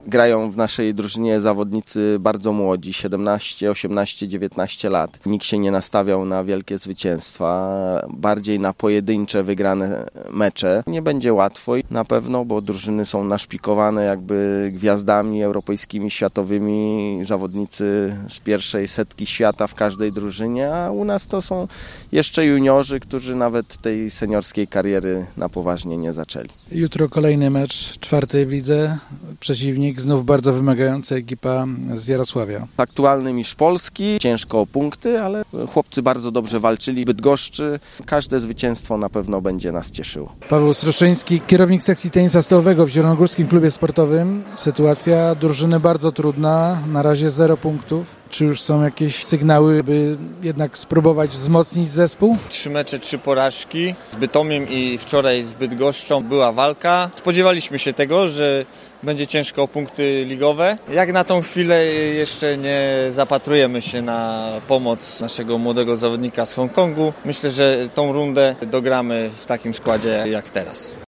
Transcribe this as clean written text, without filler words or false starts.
Grają w naszej drużynie zawodnicy bardzo młodzi, 17, 18, 19 lat. Nikt się nie nastawiał na wielkie zwycięstwa, bardziej na pojedyncze, wygrane mecze. Nie będzie łatwo na pewno, bo drużyny są naszpikowane jakby gwiazdami europejskimi, światowymi, zawodnicy z pierwszej setki świata w każdej drużynie, a u nas to są jeszcze juniorzy, którzy nawet tej seniorskiej kariery na poważnie nie zaczęli. Jutro kolejny mecz, 4. w lidze, przeciwnik, znów bardzo wymagająca ekipa z Jarosławia. Aktualny mistrz Polski, ciężko o punkty, ale chłopcy bardzo dobrze walczyli. Bydgoszczy, każde zwycięstwo na pewno będzie nas cieszyło. Paweł Sroczyński, kierownik sekcji tenisa stołowego w Zielonogórskim Klubie Sportowym. Sytuacja drużyny bardzo trudna, na razie 0 punktów. Czy już są jakieś sygnały, by jednak spróbować wzmocnić zespół? 3 mecze, 3 porażki. Z Bytomiem i wczoraj z Bydgoszczą była walka. Spodziewaliśmy się tego, że będzie ciężko o punkty ligowe. Jak na tą chwilę jeszcze nie zapatrujemy się na pomoc naszego młodego zawodnika z Hongkongu. Myślę, że tą rundę dogramy w takim składzie jak teraz.